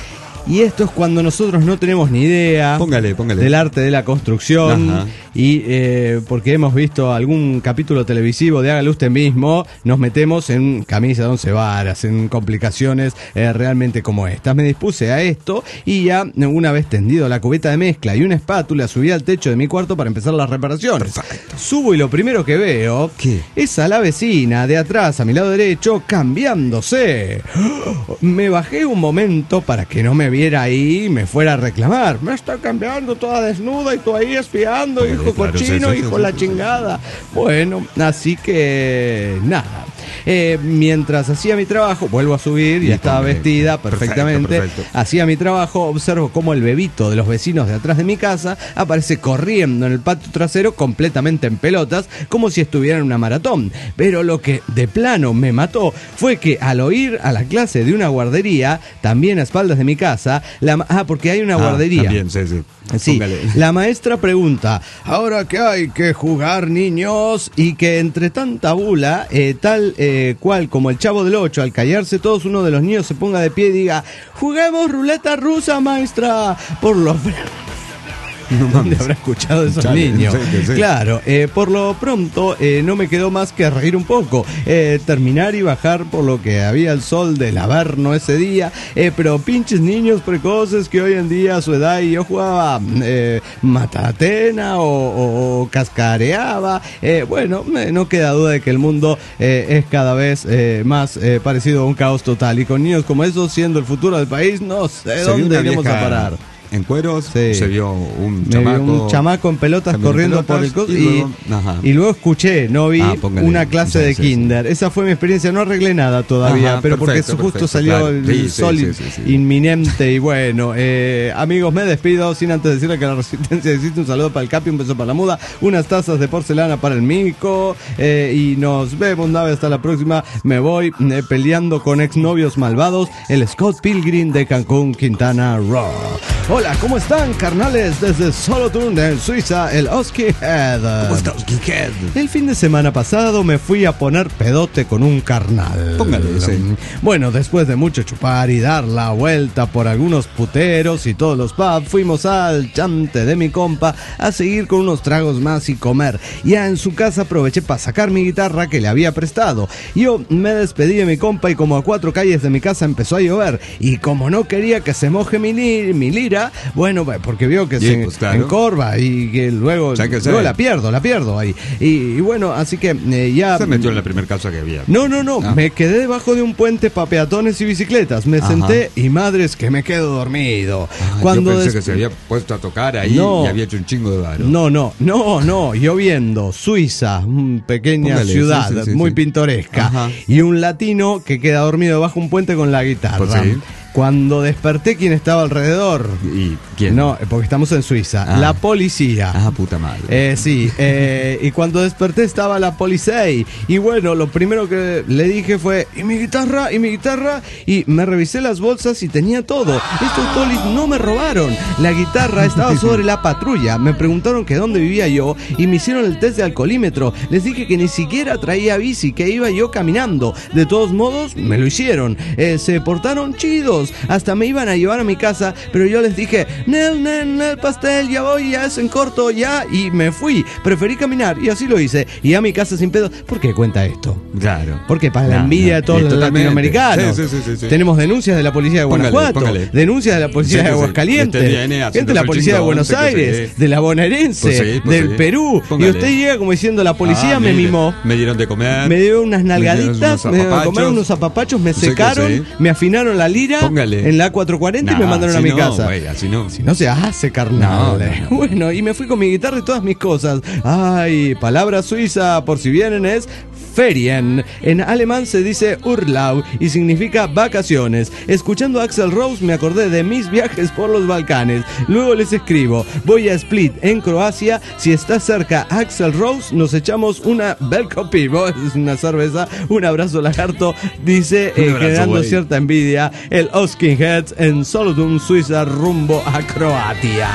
Y esto es cuando nosotros no tenemos ni idea Póngale, póngale. del arte de la construcción. Ajá. Y eh, porque hemos visto algún capítulo televisivo de Hágalo Usted Mismo, nos metemos en camisa de once varas, en complicaciones eh, realmente como estas. Me dispuse a esto y ya una vez tendido la cubeta de mezcla y una espátula, subí al techo de mi cuarto para empezar las reparaciones. Perfecto. Subo y lo primero que veo ¿Qué? es a la vecina de atrás, a mi lado derecho, cambiándose. Me bajé un momento para que no me viera ahí y me fuera a reclamar. Me está cambiando toda desnuda y tú ahí espiando, Oye, hijo claro, cochino, sí, sí, hijo sí, la sí, chingada. Bueno, así que nada. Eh, mientras hacía mi trabajo, vuelvo a subir y Y estaba póngale. vestida Perfecto, perfectamente. perfecto. Hacía mi trabajo, observo cómo el bebito de los vecinos de atrás de mi casa aparece corriendo en el patio trasero completamente en pelotas, como si estuviera en una maratón. Pero lo que de plano me mató fue que al oír a la clase de una guardería, también a espaldas de mi casa, la, ah, porque hay una Ah, guardería. También, sí, sí. Sí, Póngale. la maestra pregunta, ¿ahora qué hay que jugar, niños? Y que entre tanta bula, eh, tal eh, cual como el Chavo del Ocho, al callarse todos, uno de los niños se ponga de pie y diga, ¡juguemos ruleta rusa, maestra! Por lo... No ¿Dónde mames. habrá escuchado esos Chale, niños? sí, sí. Claro, eh, por lo pronto eh, no me quedó más que reír un poco, eh, terminar y bajar por lo que había el sol del Averno ese día, eh, pero pinches niños precoces que hoy en día a su edad y yo jugaba eh, matatena o, o cascareaba, eh, bueno, eh, no queda duda de que el mundo eh, es cada vez eh, más eh, parecido a un caos total y con niños como esos siendo el futuro del país, no sé Se vio dónde una iremos vieja a parar. En cueros, Sí. se vio un Me chamaco. vio un chamaco en pelotas también en corriendo pelotas, por el coso y y, luego- ajá. y luego escuché, no vi Ah, póngale. una clase Sí, de sí, kinder. Esa fue mi experiencia, no arreglé nada todavía, Ajá, pero porque perfecto, justo perfecto, salió claro. el Sí, sí, sol sí, sí, sí. inminente y bueno, eh, amigos, me despido sin antes decirle que la Resistencia existe. Un saludo para el Capi, un beso para la muda, unas tazas de porcelana para el Mico eh, y nos vemos, nave, hasta la próxima. Me voy eh, peleando con exnovios malvados, el Scott Pilgrim de Cancún, Quintana Roo. Hola, ¿cómo están, carnales? Desde Solothurn, en Suiza, el Oski Head. ¿Cómo está, Skinhead? El fin de semana pasado me fui a poner pedote con un carnal. Póngale, sí. Bueno, después de mucho chupar y dar la vuelta por algunos puteros y todos los pubs, fuimos al chante de mi compa a seguir con unos tragos más y comer. Ya en su casa aproveché para sacar mi guitarra que le había prestado. Yo me despedí de mi compa y como a cuatro calles de mi casa empezó a llover. Y como no quería que se moje mi, li- mi lira, bueno, porque vio que Sí, se pues, claro. encorva y que luego, Ya que luego sé. la pierdo, la pierdo ahí. Y, y bueno, así que eh, ya... Se metió en la primera casa que había. No, no, no, Ah. me quedé debajo de un puente para peatones y bicicletas. Me Ajá. senté y madres que me quedo dormido. Ah, Cuando yo pensé des- que se había puesto a tocar ahí No. y había hecho un chingo de varo. No, no, no, no, lloviendo, Suiza, una pequeña Póngale, ciudad sí, sí, sí, muy sí. pintoresca. Ajá. Y un latino que queda dormido bajo un puente con la guitarra. Pues sí. Cuando desperté, ¿quién estaba alrededor? ¿Y quién? No, porque estamos en Suiza. Ah. La policía. Ah, puta madre. Eh, sí, eh, y cuando desperté estaba la policía y bueno, lo primero que le dije fue, ¿y mi guitarra? ¿Y mi guitarra? Y me revisé las bolsas y tenía todo. Estos polis no me robaron. La guitarra estaba sobre la patrulla. Me preguntaron que dónde vivía yo y me hicieron el test de alcoholímetro. Les dije que ni siquiera traía bici, que iba yo caminando. De todos modos, me lo hicieron. Eh, se portaron chidos. Hasta me iban a llevar a mi casa, pero yo les dije, Nel, Nel, Nel, pastel, ya voy, ya es en corto, ya. Y me fui. Preferí caminar y así lo hice. Y a mi casa sin pedo. ¿Por qué cuenta esto? Claro. Porque para la No, envidia no, de todos sí, los totalmente. latinoamericanos. Sí, sí, sí, sí, sí. Tenemos denuncias de la policía de Póngale, Guanajuato, póngale. denuncias de la policía Sí, de sí, sí. Aguascalientes, Usted viene, hace gente de la el policía de chingón, Buenos sé que Aires, sí. de la bonaerense, Pues sí, pues del sí. Perú. Póngale. Y usted llega como diciendo, la policía Ah, me mire, mimó. Me dieron de comer. Me dio unas me dieron nalgaditas, unos me dieron de comer zapapachos. unos zapapachos, me Sé que secaron, sí. me afinaron la lira Póngale. en la A cuatrocientos cuarenta y Nah, me mandaron a así mi no, casa. güey, así no. Si no se hace, carnal. No, no, no. Bueno, y me fui con mi guitarra y todas mis cosas. Ay, palabra suiza, por si vienen, es Ferien. En alemán se dice Urlaub y significa vacaciones. Escuchando a Axl Rose me acordé de mis viajes por los Balcanes. Luego les escribo, voy a Split en Croacia. Si está cerca Axl Rose, nos echamos una Belko Pivo, es una cerveza. Un abrazo, lagarto. Dice, Un eh, abrazo, generando güey. cierta envidia, el Oskin Heads en Solothurn, Suiza, rumbo a Croacia.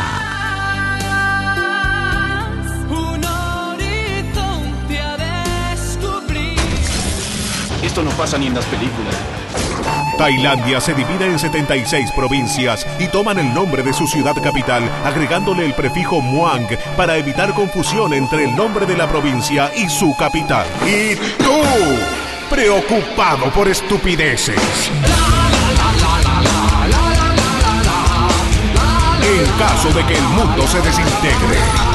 Un horizonte a descubrir. Esto no pasa ni en las películas. Tailandia se divide en setenta y seis provincias y toman el nombre de su ciudad capital, agregándole el prefijo Muang para evitar confusión entre el nombre de la provincia y su capital. ¿Y tú? Preocupado por estupideces. En caso de que el mundo se desintegre.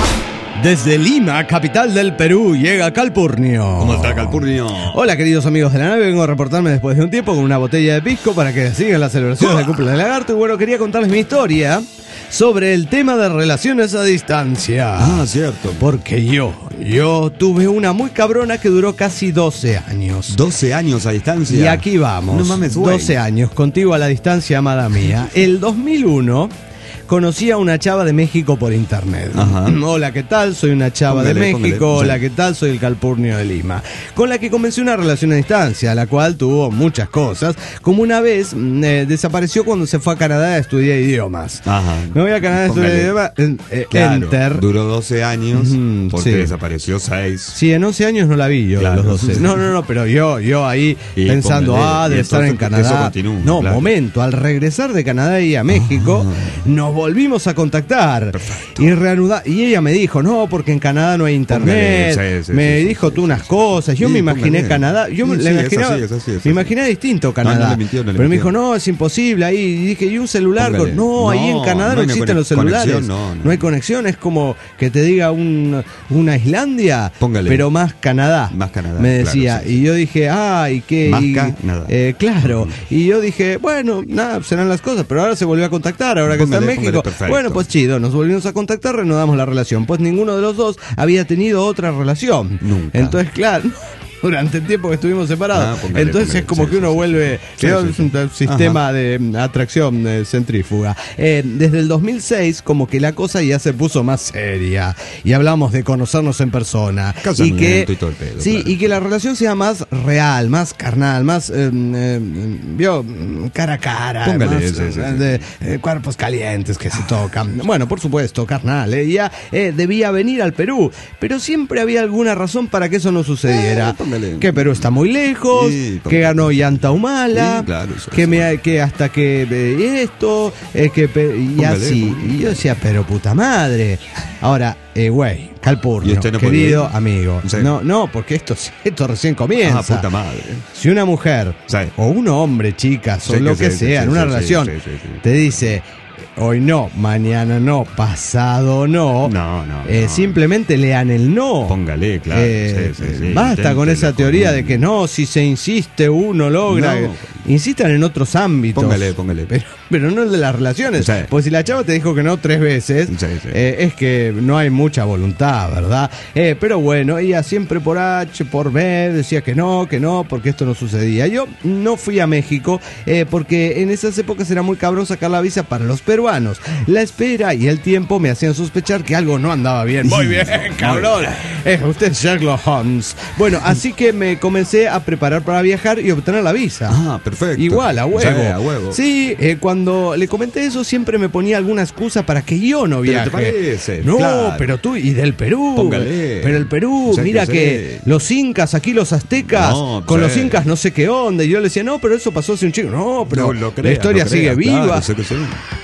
Desde Lima, capital del Perú, llega Calpurnio. ¿Cómo está, Calpurnio? Hola, queridos amigos de la nave. Vengo a reportarme después de un tiempo con una botella de pisco para que sigan las celebraciones del cumple del lagarto. Y bueno, quería contarles mi historia sobre el tema de relaciones a distancia. Ah, cierto. Porque yo, yo tuve una muy cabrona que duró casi doce años. doce años a distancia. Y aquí vamos. No mames, güey. doce años, contigo a la distancia, amada mía. El dos mil uno... conocí a una chava de México por internet. Ajá. Hola, ¿qué tal? Soy una chava Póngale, de México. póngale. Hola, ¿qué tal? Soy el Calpurnio de Lima. Con la que comencé una relación a distancia, la cual tuvo muchas cosas. Como una vez eh, desapareció cuando se fue a Canadá a estudiar idiomas. Ajá. Me voy a Canadá a estudiar Póngale. idiomas. eh, eh, Claro, enter. duró doce años Ujú, porque sí. desapareció seis. Sí, en once años no la vi yo, Claro. los doce. No, no, no, pero yo, yo ahí Y pensando, póngale, ah, de y estar en entonces eso Canadá. continúa, No, claro. momento, al regresar de Canadá y a México, nos volvimos a contactar. Perfecto. Y reanudar. Y ella me dijo, no, porque en Canadá no hay internet. Póngale, sí, sí, me sí, dijo sí, tú sí, unas sí. cosas. Yo Sí, me imaginé póngale. Canadá. Yo Sí, me sí, la es imaginaba. así, es así, es me así. imaginé distinto No, Canadá. no le mintió, no le Pero me mintió. dijo, no, es imposible. Ahí y dije, ¿y un celular? Póngale. No, ahí en No, Canadá no, no hay existen conex- los celulares. conexión, no, no. No hay conexión. Es como que te diga un, una Islandia, Póngale. pero más Canadá. Más Canadá, Me claro, decía. sí, sí. Y yo dije, ah, ¿y qué? Más Y- Canadá. eh, claro. Y yo dije, bueno, nada, serán las cosas. Pero ahora se volvió a contactar, ahora que está en Póngale, México. póngale, perfecto. Bueno, pues chido, nos volvimos a contactar, reanudamos la relación. Pues ninguno de los dos había tenido otra relación. Nunca. Entonces, claro, durante el tiempo que estuvimos separados. Ah, póngale, Entonces póngale. es como Sí, que uno sí, sí. vuelve. Sí, creo sí, que es sí. un t- sistema de mm, atracción eh, centrífuga. Eh, desde el dos mil seis, como que la cosa ya se puso más seria. Y hablamos de conocernos en persona. Y Casamiento que, y todo el pedo, sí, claro. y que la relación sea más real, más carnal, más eh, eh, vio, cara a cara. Póngale, más, sí, sí, sí. eh, de, eh, cuerpos calientes que se tocan. Bueno, por supuesto, carnal. Ella eh, debía venir al Perú, pero siempre había alguna razón para que eso no sucediera. Eh, póngale. Que Perú está muy lejos, Sí, póngale. que ganó Yanta Humala, Sí, claro, eso, que, eso. me, que hasta que eh, esto, eh, que pe- y Póngale, así. póngale. Y yo decía, pero puta madre. Ahora, eh, güey, Calpurnio, ¿Y usted no podía querido ir? amigo. Sí. No, no, porque esto, esto recién comienza. Ah, puta madre. Si una mujer Sí. o un hombre, chicas, o Sí, lo que que sí, sea, sí, en una sí, sí, relación, sí, sí, sí. te dice, hoy no, mañana no, pasado no, No, no, eh, no. simplemente lean el no. Póngale, claro. Eh, sí, sí, sí. basta con Inténtelo, esa teoría con- de que no, si se insiste uno logra. No. Insistan en otros ámbitos. Póngale, póngale. Pero, pero no el de las relaciones. Sí. Pues si la chava te dijo que no tres veces, Sí, sí. eh, es que no hay mucha voluntad, ¿verdad? Eh, pero bueno, ella siempre por H, por B, decía que no, que no, porque esto no sucedía. Yo no fui a México eh, porque en esas épocas era muy cabrón sacar la visa para los peruanos. La espera y el tiempo me hacían sospechar que algo no andaba bien. Muy bien, cabrón. Eh, usted es Sherlock Holmes. Bueno, así que me comencé a preparar para viajar y obtener la visa. Ah, perfecto. Igual, a huevo. Sí, a huevo. Sí, eh, cuando le comenté eso siempre me ponía alguna excusa para que yo no Pero viaje. te parece, No, claro. pero tú, y del Perú. Póngale. Pero el Perú, O sea, mira que que, sí. los incas, aquí los aztecas, No, con sí. los incas no sé qué onda. Y yo le decía, no, pero eso pasó hace un chico. No, pero No lo la crea, historia lo sigue crea, viva. claro, sé que sí.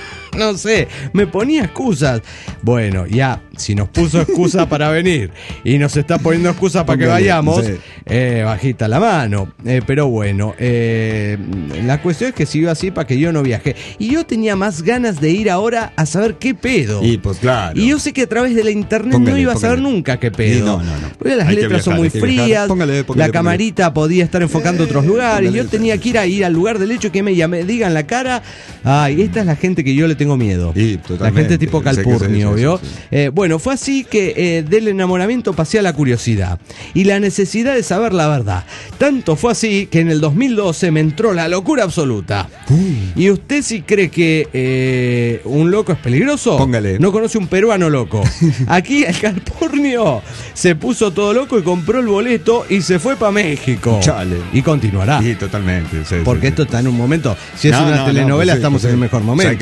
No sé, me ponía excusas. Bueno, ya, si nos puso excusa para venir y nos está poniendo excusa para que Póngale, vayamos, sí. eh, bajita la mano. Eh, pero bueno, eh, la cuestión es que siguió así para que yo no viaje. Y yo tenía más ganas de ir ahora a saber qué pedo. Y pues claro. Y yo sé que a través de la internet no Póngale, iba a saber póngale. nunca qué pedo. Y no, no, no. Porque las Hay que letras son viajar, muy hay que viajar. frías, Póngale, póngale, la póngale. camarita podía estar enfocando Eh, otros lugares. póngale, y yo tenía que ir a ir al lugar del hecho que me, llame- digan la cara. Ay, esta es la gente que yo le tengo miedo. Y, La totalmente. gente tipo Sé que sí, Calpurnio, sí, sí, ¿vio? sí. Eh, bueno, fue así que eh, del enamoramiento pasé a la curiosidad y la necesidad de saber la verdad. Tanto fue así que en el dos mil doce me entró la locura absoluta. ¿Y usted si cree que eh, un loco es peligroso? Póngale. No conoce un peruano loco. Aquí el Calpurnio se puso todo loco y compró el boleto y se fue para México. Chale. Y continuará. Sí, totalmente. sí, Porque sí, esto sí. está en un momento. Si es No, una no, no, telenovela, pues sí, estamos pues en el sí. mejor Sí, momento. que sí,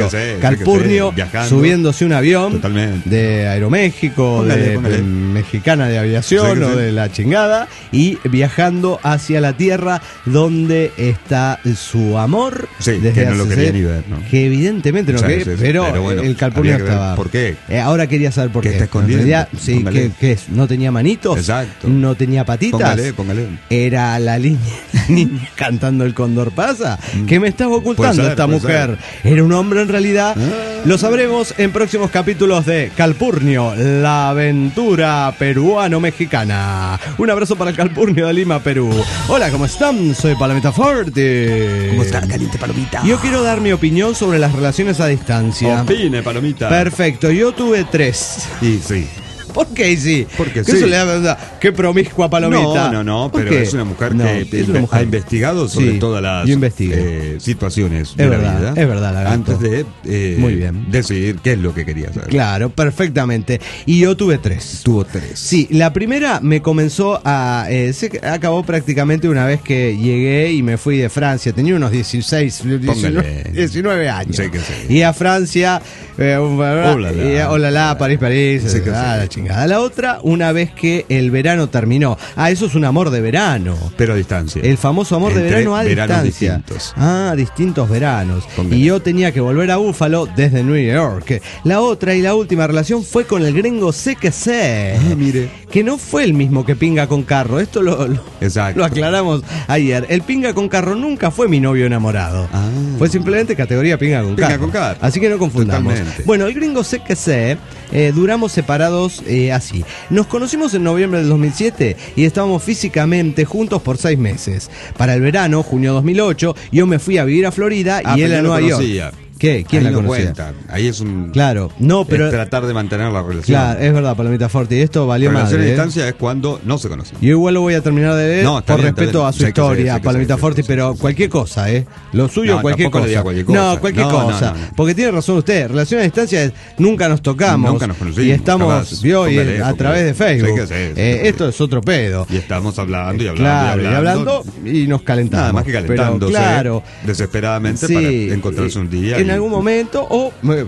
calpurnio viajando. subiéndose un avión Totalmente. de Aeroméxico, Póngale, de póngale. eh, Mexicana de Aviación Sí, que o sí. de la chingada, y viajando hacia la Tierra donde está su amor. Sí, desde que no lo hace quería seis- ni ver, ¿no? Que evidentemente no Sí, quería, sí, sí, pero, pero bueno, el calpurnio había que ver estaba. por qué. Eh, ahora quería saber por Que qué. está escondiendo. En realidad, sí, Póngale. que, que es, no tenía manitos, Exacto. no tenía patitas. Póngale, póngale. Era la línea, la niña cantando El Cóndor pasa. ¿Qué me estaba ocultando Puede ser, esta puede mujer? ¿Era un hombre en realidad? Ah. Lo sabremos en próximos capítulos de Calpurnio, la aventura peruano-mexicana. Un abrazo para el Calpurnio de Lima, Perú. Hola, ¿cómo están? Soy Palomita Forte. ¿Cómo está, caliente palomita? Yo quiero dar mi opinión sobre las relaciones a distancia. Opine, palomita. Perfecto, yo tuve tres. Y sí. ¿Por qué sí? Porque ¿Qué sí. eso le da- Qué promiscua palomita. No, no, no, ¿Por pero qué? es una mujer No, que es una mujer. ha investigado sobre Sí, todas las yo investigué. eh, situaciones de Es la verdad, vida. es verdad, lagarto. Antes de eh, Muy bien. decidir qué es lo que quería hacer. Claro, perfectamente. Y yo tuve tres. Tuvo tres. Sí, la primera me comenzó a... eh, se acabó prácticamente una vez que llegué y me fui de Francia. Tenía unos dieciséis, diecinueve, diecinueve años. Sí, que sí. Y a Francia... Eh, Olala. y, olala, París, París. Sí, que ah, sí. la chingada. La otra, una vez que el verano terminó. Ah, eso es un amor de verano. Pero a distancia. El famoso amor de Entre verano a veranos distancia. distintos. Ah, distintos veranos. Póngale. Y yo tenía que volver a Búfalo desde New York. La otra y la última relación fue con el gringo C K C. Ah, mire. Que no fue el mismo que Pinga con Carro. Esto lo, lo, Exacto. lo aclaramos ayer. El Pinga con Carro nunca fue mi novio enamorado. Ah. Fue simplemente categoría Pinga con Pinga Carro. con Carro. Así que no confundamos. Totalmente. Bueno, el gringo C K C, eh, duramos separados eh, así. Nos conocimos en noviembre del dos mil siete y estábamos físicamente juntos por seis meses. Para el verano, junio dos mil ocho, yo me fui a vivir a Florida Ah, y él pero a no lo Nueva York. conocía. ¿Qué? ¿Quién Ahí la no conocía? cuenta. Ahí es un. Claro, no, pero... es tratar de mantener la relación. Claro, es verdad, Palomita Forte. Y esto valió Relación madre, a ¿eh? distancia es cuando no se conocen. Yo igual lo voy a terminar de ver No, está por bien, está respeto bien. a su Sé que sé, historia, sé que Palomita sé, Forte, sé que pero sé, sé, cualquier sé. cosa, ¿eh? Lo suyo, No, cualquier tampoco cosa. le diga cualquier cosa. No, cualquier No, no, cosa. no, no. Porque tiene razón usted, relación a distancia es nunca nos tocamos. Nunca nos conocimos, Y estamos, jamás. vio, y Póngale, a póngale. través de Facebook. Sé que sé, sé Eh, que esto es otro pedo. Y estamos hablando y hablando Claro, y y hablando. hablando y nos calentamos. Nada más que calentándose Pero, claro, desesperadamente sí, para encontrarse un día. en y- algún momento, o eh,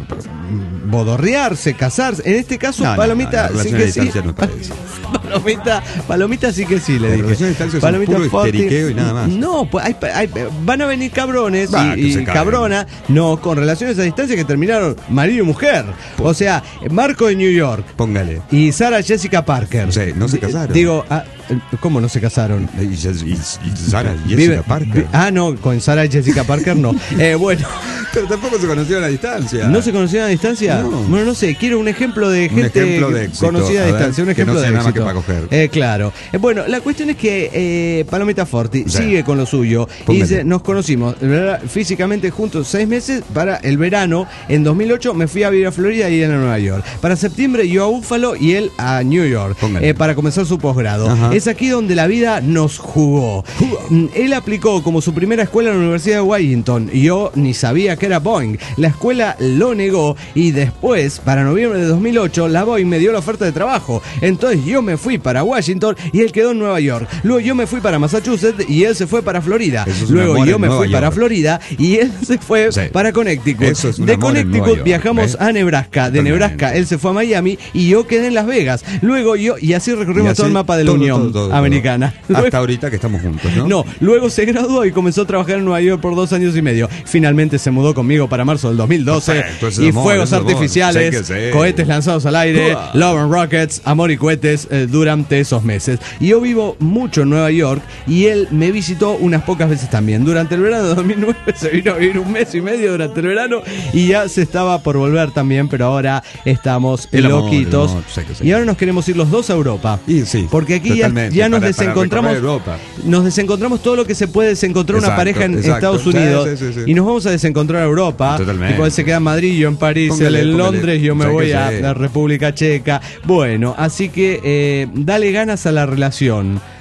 bodorrearse, casarse. En este caso, No, no, Palomita no, la sí relación que a sí. distancia no es para eso. Palomita, Palomita sí que sí, le La dije. relación a distancia es un Palomita puro Forti- histeriqueo y nada más. No, pues hay- hay- van a venir cabrones Va, y, que y se caguen. cabrona, no, con relaciones a distancia que terminaron marido y mujer. O sea, Marco de New York Póngale. y Sarah Jessica Parker. Sí, no se casaron. Digo, ah, ¿cómo no se casaron? Y, y, y Sara y Vive- Jessica Parker. vi- ah, no, con Sarah Jessica Parker no. Eh, bueno, Pero tampoco se conocieron a distancia. ¿no se conocieron a distancia? No. Bueno, no sé, quiero un ejemplo de Un gente ejemplo de éxito. conocida a A ver, distancia, un que ejemplo no sea de nada más éxito. que para coger. Eh, claro. Eh, bueno, la cuestión es que eh, Palomita Forti Sí. sigue con lo suyo y Póngale. dice, nos conocimos ¿verdad? físicamente juntos seis meses para el verano. En dos mil ocho me fui a vivir a Florida y él a Nueva York. Para septiembre yo a Búfalo y él a New York Póngale. eh, para comenzar su posgrado. Ajá. Es aquí donde la vida nos jugó. Mm, Él aplicó como su primera escuela en la Universidad de Washington y yo ni sabía que era Boeing. La escuela lo negó y después, para noviembre de dos mil ocho, la Boeing me dio la oferta de trabajo. Entonces yo me fui para Washington y él quedó en Nueva York. Luego yo me fui para Massachusetts y él se fue para Florida. Eso es un Luego amor yo en me Nueva fui para York. Florida y él se fue Sí. para Connecticut. Eso es un de amor en Connecticut Nueva York, viajamos ¿ves? a Nebraska. De Totalmente. Nebraska él se fue a Miami y yo quedé en Las Vegas. Luego yo, y así recorrimos Y así, todo el mapa de la todo, Unión todo, todo, todo. Americana. Luego- Hasta ahorita que estamos juntos, ¿no? no, luego se graduó y comenzó a trabajar en Nueva York por dos años y medio. Finalmente se mudó conmigo para marzo del dos mil doce. Perfecto, ese Y amor, fuegos ese amor. artificiales, Sé que sé. cohetes lanzados al aire, Uah. Love and Rockets, amor y cohetes eh, durante esos meses. Y yo vivo mucho en Nueva York y él me visitó unas pocas veces también. Durante el verano de dos mil nueve se vino a vivir un mes y medio durante el verano y ya se estaba por volver también, pero ahora estamos El amor, loquitos. el amor, sé que sé. Y ahora nos queremos ir los dos a Europa. Y sí, Porque aquí ya, totalmente, ya nos para- para desencontramos. recorrer Europa. Nos desencontramos todo lo que se puede desencontrar una Exacto, pareja en exacto. Estados Sí, Unidos. sí, sí, sí. Y nos vamos a desencontrar a Europa. Totalmente. Tipo, él se queda en Madrid, yo en París, Póngale, él en póngale. Londres, yo me Sé que voy a sé. la República Checa. Bueno, así que eh, dale ganas a la relación.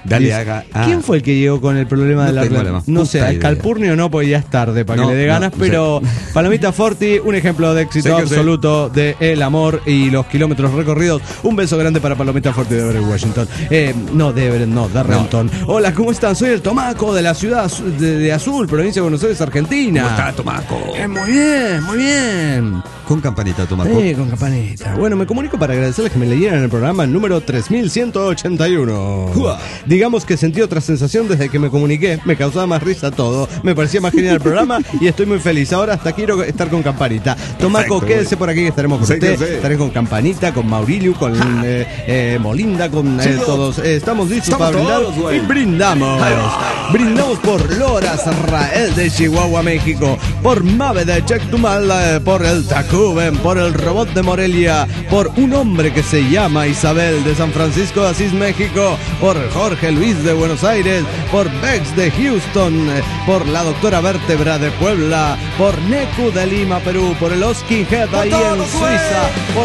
Dale, Dice, haga. Ah. ¿Quién fue el que llegó con el problema No de la tengo red? la más No puta sé, idea. Calpurnio no, porque ya es tarde para No, que le dé no, ganas, no pero sé. Palomita Forti, un ejemplo de éxito Sé que sé. absoluto de el amor y los kilómetros recorridos. Un beso grande para Palomita Forti de Everett, Washington. Eh, no, de Everett, no, de Renton. Hola, ¿cómo están? Soy el Tomaco de la ciudad azu- de, de Azul, provincia de Buenos Aires, Argentina. ¿Cómo está, Tomaco? Eh, muy bien, muy bien. Con campanita, Tomaco. Eh, con campanita. Bueno, me comunico para agradecerles que me leyeran en el programa número tres mil ciento ochenta y uno. Uah. Digamos que sentí otra sensación desde que me comuniqué. Me causaba más risa todo. Me parecía más genial el programa y estoy muy feliz. Ahora hasta quiero estar con campanita. Tomaco, Perfecto, quédese güey. por aquí que estaremos con Sé usted. que sé. Estaré con campanita, con Mauricio, con eh, eh, Molinda, con eh, Chicos, todos. Eh, estamos listos estamos para brindar todos, güey. y brindamos. Brindamos por Loras Rael de Chihuahua, México. Por Mave de Chetumal, eh, por el Tacuben, por el Robot de Morelia, por un hombre que se llama Isabel de San Francisco de Asís, México, por Jorge Luis de Buenos Aires, por Bex de Houston, eh, por la doctora Vértebra de Puebla, por Neku de Lima, Perú, por el Oski Head ahí en Suiza, por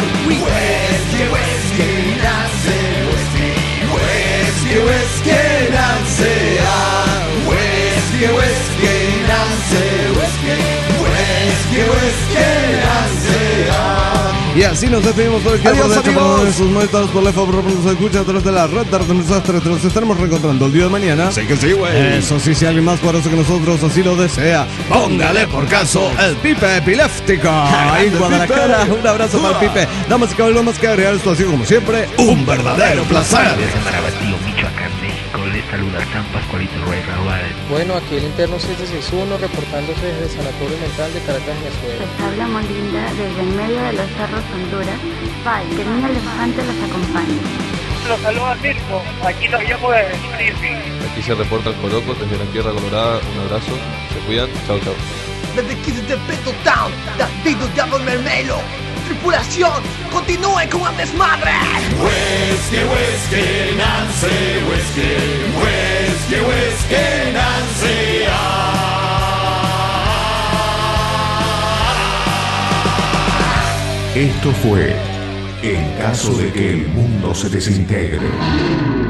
Y así nos despedimos por el que Adiós, por amigos. sus momentos por la favor nos escucha a través de la red de desastres. Nos estaremos reencontrando el día de mañana. Sé que sí, güey. Eso sí, si alguien más poderoso que nosotros así lo desea, póngale por caso el Pipe Epiléptico. Ahí en Guadalajara, un abrazo para el Pipe. Damas y caballeros, más que agregar, esto ha sido como siempre un verdadero placer. Marabatío, Michoacán, México. Les saluda San Pascualito Ruiz Raúl. Bueno, aquí el interno seis seis uno reportándose desde el Sanatorio Mental de Caracas, Venezuela. Les habla Molinda desde en medio de los cerros Honduras. Bye, que Niña Elefante los acompañe. Los saluda Mirko, aquí nos llamo de Springfield. Aquí se reporta el Coloco desde la Tierra Colorada. Un abrazo, se cuidan, chao chao. Desde aquí desde Peto Town, David Diablo Mermelo. Tripulación, continúe con el desmadre. Whisky, whisky, Nancy, whisky, whisky, whisky, Nancy. Esto fue En caso de que el mundo se desintegre.